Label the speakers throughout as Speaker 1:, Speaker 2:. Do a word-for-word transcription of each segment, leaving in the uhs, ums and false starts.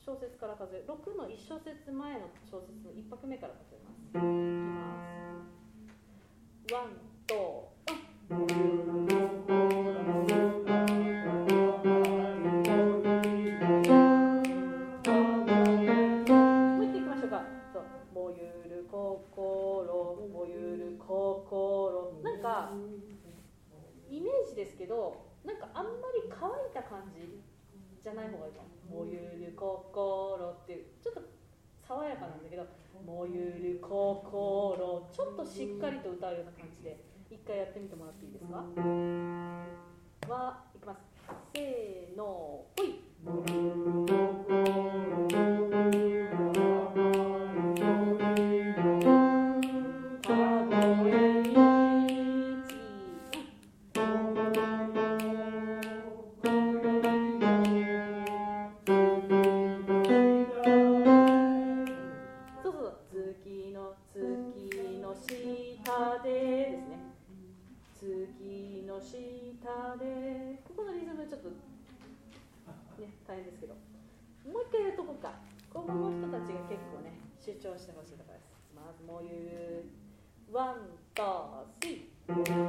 Speaker 1: 小節から数える。ろくのいち小節前の小節のいち拍目から数えます。いきます。ワン、と、もう一回いきましょうか。そう、もゆる心、もゆる心。なんかイメージですけど、なんかあんまり乾いた感じじゃない方がいいかも。もゆる心っていうちょっと爽やかなんだけど、もゆる心、ちょっとしっかりと歌うような感じで一回やってみてもらっていいですか。はいきます。せーの、ほい。大変ですけど、もう一回やるとこうか。ここの人たちが結構ね、主張してほしいからです。まずもういうワン、ツー、スリー。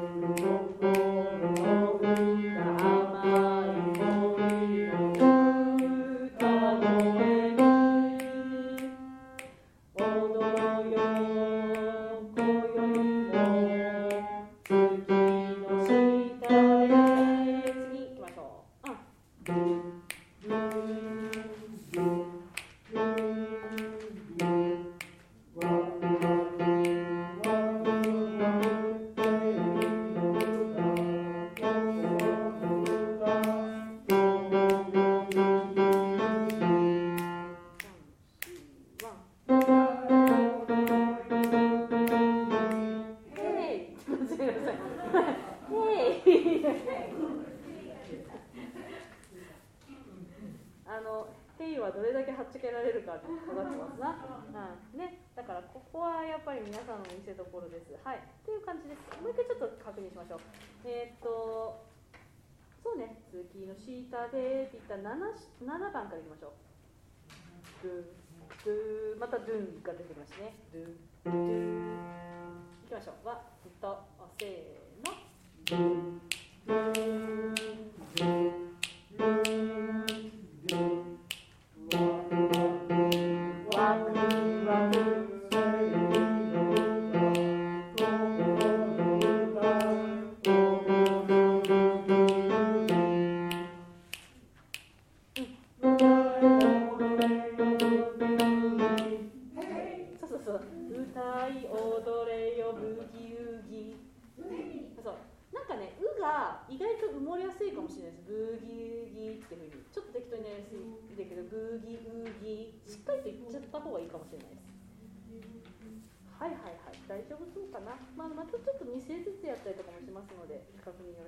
Speaker 1: あのヘイはどれだけはっちゃけられるか分かってますな、うんね、だからここはやっぱり皆さんの見せ所です。はい、という感じです。もう一回ちょっと確認しましょう。えー、っとそうね、月の下でっていった 7, ななばんからいきましょう。ドゥドゥ、またドゥンが出てきますね。ドゥドゥいきましょう。わっとせーの。ドゥドゥドゥ意外と埋もれやすいかもしれないです。ブーギーギーっていう風にちょっと適当になりやすいんだけど、ブーギーウーギーしっかりと言っちゃった方がいいかもしれないです。はいはいはい、大丈夫そうかな。まあ、またちょっとにせいずつやったりとかもしますので確認を